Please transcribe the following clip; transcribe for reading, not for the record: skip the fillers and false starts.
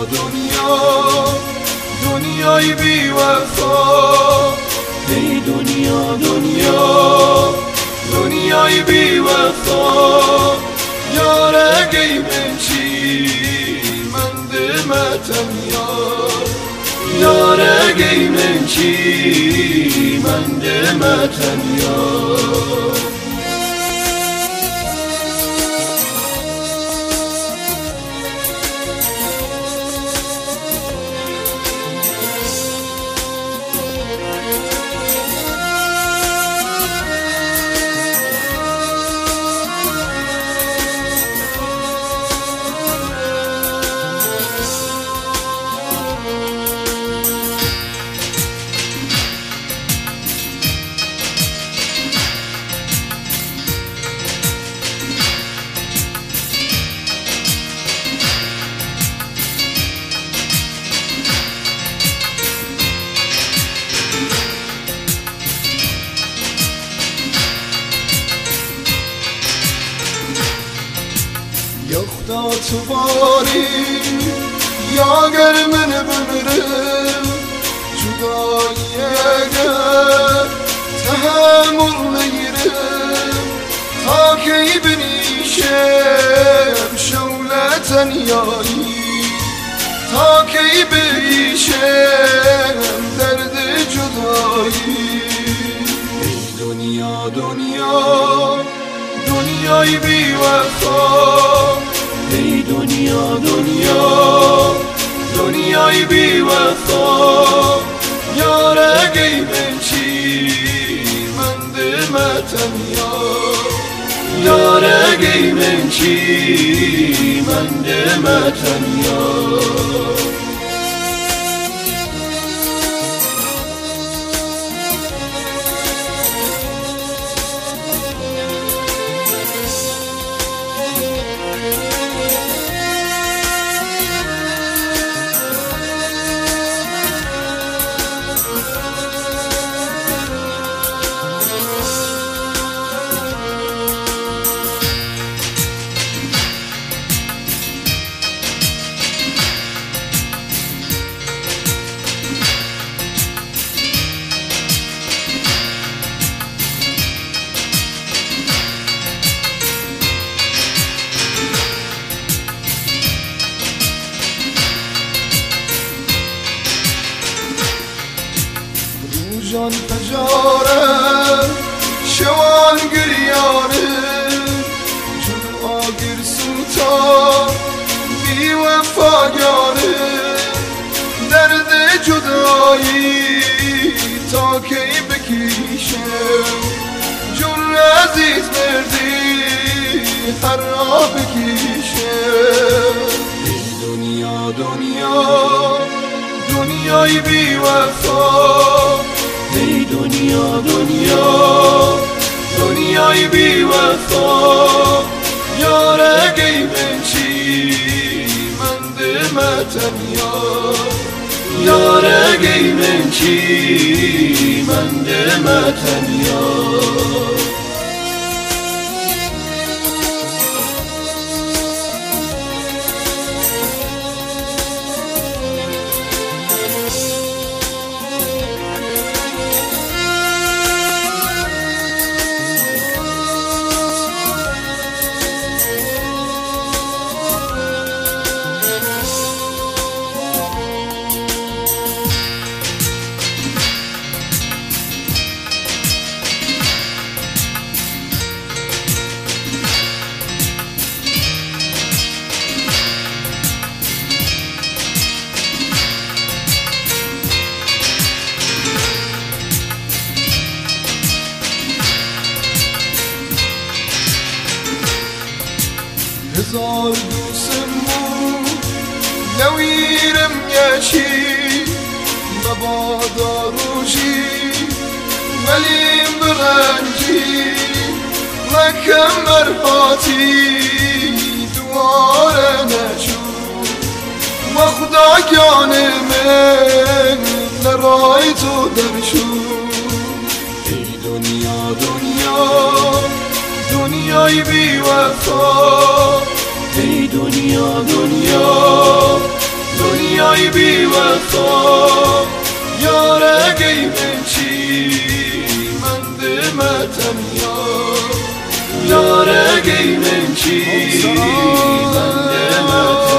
دنیا دنیای بی وفا، ای دنیا دنیا دنیای بی وفا، یار اگه من چی من دمتم یار اگه من چی من دمتم یار. یختا تو باری یا گر من بمیرم، جدایی اگر تحمل نگیرم، تا کی بنیشم شعله تنیایی، تا کی بریشم درد جدایی. ای دنیا دنیا دنیای بی وفا، ای دنیا دنیا دنیای بی وفا، یار اگه من چی من دمتم یار اگه من چی من دمتم یار. جان فجاره شوان گریاره، جون آگر سوتا بی وفاگاره، درد جدایی تا کی بکیشم، جون عزیز مردی هر را بکیشم. ای دنیا دنیا دنیای بی وفا، ای دنیا دنیا دنیای بی وفا، یار اگه من چی من دمتم یار اگه من چی من دمتم یار. هزار دوستم بود نویرم یشی مبادا روشی ولی برنجی لکم مرحاتی دواره نشو و خدا جان من نرای تو درشو. ای دنیا دنیا دنیای بی وفا، ای دنیا دنیا دنیای بی وفا یاره گی من چی من دمتم یاره گی من چی من دمتم